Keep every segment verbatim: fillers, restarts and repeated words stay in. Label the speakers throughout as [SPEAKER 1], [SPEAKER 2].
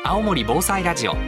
[SPEAKER 1] 青森防災ラジオ。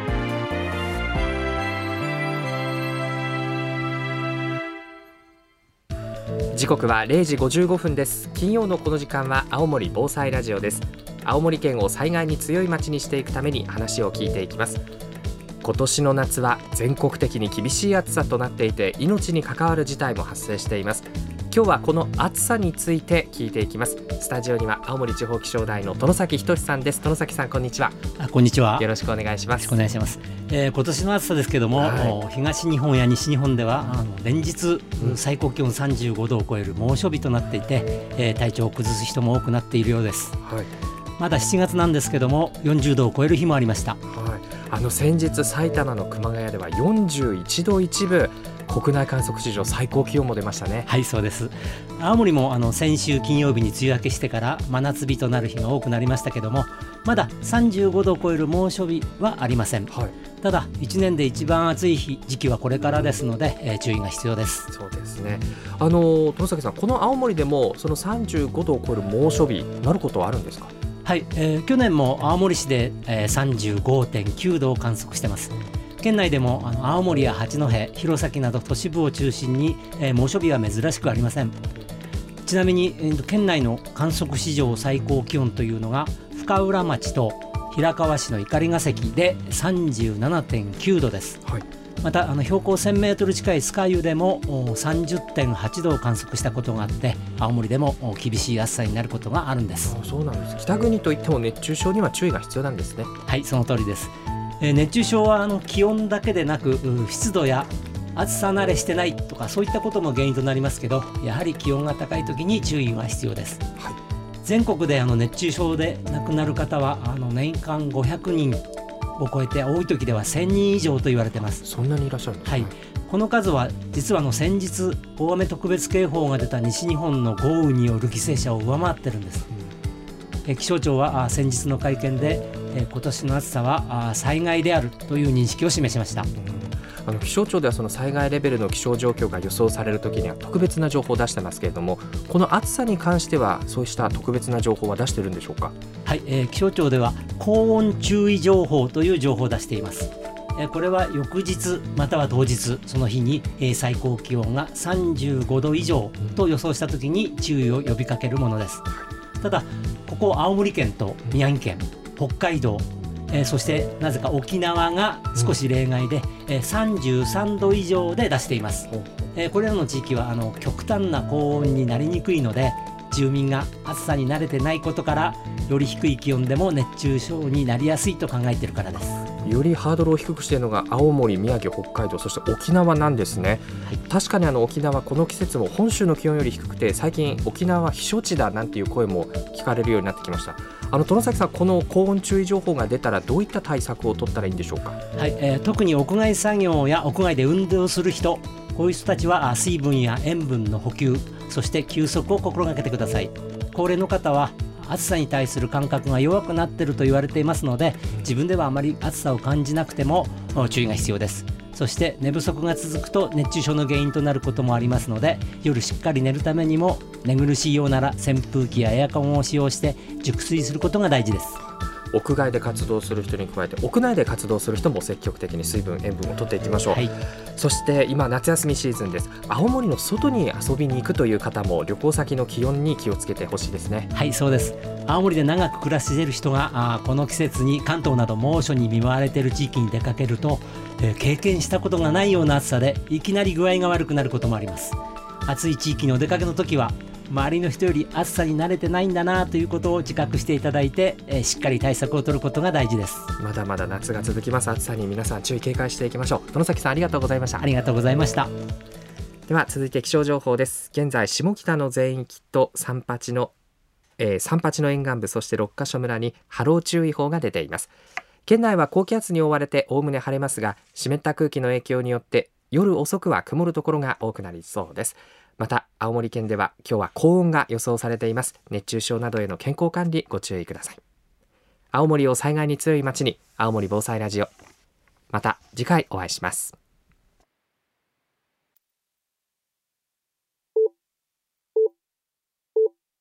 [SPEAKER 1] 時刻はれいじごじゅうごふんです。金曜のこの時間は青森防災ラジオです。青森県を災害に強い町にしていくために話を聞いていきます。今年の夏は全国的に厳しい暑さとなっていて、命に関わる事態も発生しています。今日はこの暑さについて聞いていきます。スタジオには青森地方気象台の殿崎仁さんです。殿崎さん、こんにちは。
[SPEAKER 2] あ、こんにちは。
[SPEAKER 1] よろしくお願いします。
[SPEAKER 2] よろしくお願いします。えー、今年の暑さですけども、はい、東日本や西日本ではあの連日、うん、最高気温さんじゅうごどを超える猛暑日となっていて、えー、体調を崩す人も多くなっているようです。はい、まだしちがつなんですけどもよんじゅうどを超える日もありました。はい、
[SPEAKER 1] あの先日埼玉の熊谷ではよんじゅういちど一部、国内観測史上最高気温も出ましたね。
[SPEAKER 2] はい、そうです。青森もあの先週金曜日に梅雨明けしてから真夏日となる日が多くなりましたけども、まださんじゅうごどを超える猛暑日はありません。はい、ただいちねんで一番暑い日時期はこれからですので、えー、注意が必要です。
[SPEAKER 1] そうですね。あの殿崎さん、この青森でもそのさんじゅうごどを超える猛暑日なることはあるんですか？
[SPEAKER 2] はい、えー、去年も青森市で、えー、さんじゅうごてんきゅうどを観測しています。県内でもあの青森や八戸、弘前など都市部を中心に、えー、猛暑日は珍しくありません。ちなみに、えー、県内の観測史上最高気温というのが深浦町と平川市の碇ヶ関で さんじゅうななてんきゅうどです。はい、またあの標高せんメートル近い酸ヶ湯でも さんじゅってんはちどを観測したことがあって、青森でも厳しい暑さになることがあるんです。
[SPEAKER 1] あ、そうなんです。北国といっても熱中症には注意が必要なんですね。
[SPEAKER 2] はい、その通りです。えー、熱中症はあの気温だけでなく湿度や暑さ慣れしてないとかそういったことも原因となりますけど、やはり気温が高い時に注意が必要です。はい、全国であの熱中症で亡くなる方はあの年間ごひゃくにんを超えて、多い時ではせんにん以上と言われています。
[SPEAKER 1] そんなにいらっしゃるんですか？はい、
[SPEAKER 2] この数は実はあの先日大雨特別警報が出た西日本の豪雨による犠牲者を上回ってるんです。うん、え気象庁は先日の会見でえ今年の暑さは災害であるという認識を示しました。うん、
[SPEAKER 1] あの気象庁ではその災害レベルの気象状況が予想されるときには特別な情報を出してますけれども、この暑さに関してはそうした特別な情報は出しているんでしょうか？
[SPEAKER 2] はい、えー、気象庁では高温注意情報という情報を出しています。えー、これは翌日または当日その日に、えー、最高気温がさんじゅうごど以上と予想したときに注意を呼びかけるものです。ただここ青森県と宮城県、北海道、えー、そしてなぜか沖縄が少し例外で、うんえー、さんじゅうさんど以上で出しています。えー、これらの地域はあの極端な高温になりにくいので、住民が暑さに慣れてないことからより低い気温でも熱中症になりやすいと考えているからです。
[SPEAKER 1] よりハードルを低くしているのが青森、宮城、北海道、そして沖縄なんですね。はい、確かにあの沖縄、この季節も本州の気温より低くて、最近沖縄は避暑地だなんていう声も聞かれるようになってきました。あの殿崎さん、この高温注意情報が出たらどういった対策を取ったらいいんでしょうか？
[SPEAKER 2] はい、えー、特に屋外作業や屋外で運動する人、こういう人たちは水分や塩分の補給、そして休息を心がけてください。高齢の方は暑さに対する感覚が弱くなっていると言われていますので、自分ではあまり暑さを感じなくても注意が必要です。そして寝不足が続くと熱中症の原因となることもありますので、夜しっかり寝るためにも寝苦しいようなら扇風機やエアコンを使用して熟睡することが大事です。
[SPEAKER 1] 屋外で活動する人に加えて屋内で活動する人も積極的に水分、塩分を取っていきましょう。はい、そして今夏休みシーズンです。青森の外に遊びに行くという方も旅行先の気温に気をつけてほしいですね。
[SPEAKER 2] はい、そうです。青森で長く暮らしている人があこの季節に関東など猛暑に見舞われている地域に出かけると、えー、経験したことがないような暑さでいきなり具合が悪くなることもあります。暑い地域にお出かけの時は周りの人より暑さに慣れてないんだなということを自覚していただいて、えー、しっかり対策を取ることが大事です。
[SPEAKER 1] まだまだ夏が続きます。暑さに皆さん注意警戒していきましょう。殿崎さん、ありがとうございました。
[SPEAKER 2] ありがとうございました。
[SPEAKER 1] では続いて気象情報です。現在下北の全域と三八の、えー、三八の沿岸部、そして六ヶ所村に波浪注意報が出ています。県内は高気圧に覆われておおむね晴れますが、湿った空気の影響によって夜遅くは曇るところが多くなりそうです。また青森県では今日は高温が予想されています。熱中症などへの健康管理ご注意ください。青森を災害に強い町に、青森防災ラジオ、また次回お会いします。